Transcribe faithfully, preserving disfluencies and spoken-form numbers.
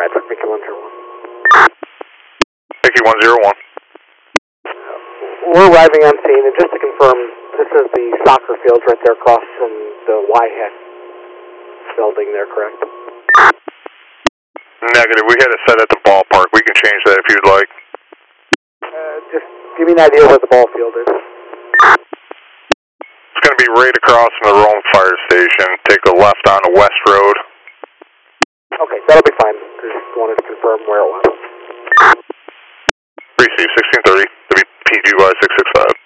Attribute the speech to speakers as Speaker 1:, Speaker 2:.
Speaker 1: Patrick, Mickey one zero one.
Speaker 2: Mickey one zero one.
Speaker 1: We're arriving on scene, and just to confirm, this is the soccer fields right there across from the Y-Hat building there, correct?
Speaker 2: Negative. We had it set at the ballpark. We can change that if you'd like.
Speaker 1: Uh, just give me an idea where the ball field is.
Speaker 2: It's going to be right across from the Rome Fire Station. Take a left on the West Road.
Speaker 1: Okay, that'll be fine. Just wanted to confirm where it was.
Speaker 2: Receive sixteen thirty. W P G Y six six five.